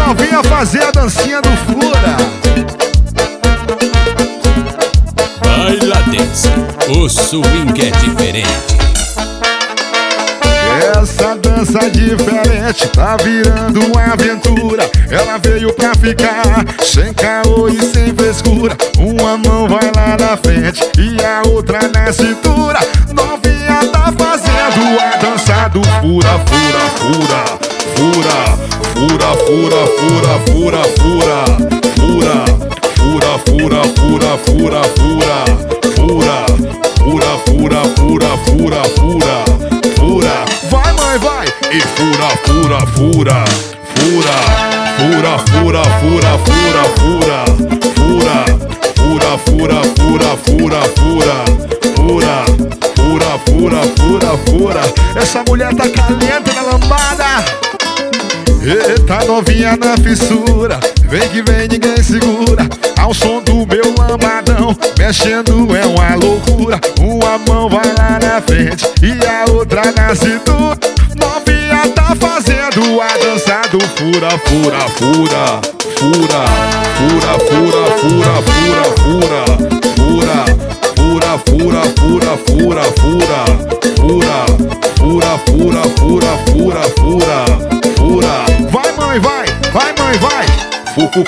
novinha fazer a dancinha do fura. Baila Dance, o swing é diferente. Essa dança diferente tá virando uma aventura. Ela veio pra ficar, sem caô e sem frescura. Uma mão vai lá na frente e a outra na cintura. Novinha tá fazendo a dança do fura, fura, fura. Fura, fura, fura, fura, fura, fura. Fura, fura, fura, fura, fura, fura. Fura, fura, fura, fura, fura, fura. Fura, vai mãe, vai! E fura, fura, fura. Fura, fura, fura, fura, fura, fura. Fura, fura, fura, fura, fura, fura. Fura, fura, fura, fura, fura. Essa mulher tá caliente na lambada. Eita, novinha na fissura. Vem que vem, ninguém segura. Ao som do meu lambadão, mexendo é uma loucura. Uma mão vai lá na frente e a outra na cintura. Novinha tá fazendo a dança do fura, fura, fura. Fura, fura, fura, fura, fura, fura. Fura, fura, fura, fura, fura, fura. Fura, fura, fura, fura, fura, fura. Fura, vai mãe, vai, vai mãe, vai. Fura,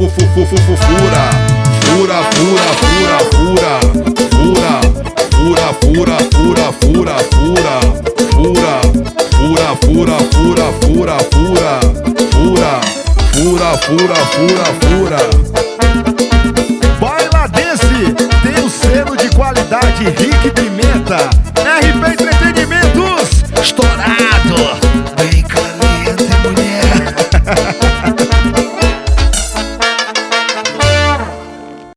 fura, fura, fura, fura. Fura, fura, fura, fura, fura, fura. Fura, fura, fura, fura, fura, fura. Fura, fura, fura, fura, fura. Baila Dance tem o selo de qualidade Rick Pimenta. RP Entretenimento.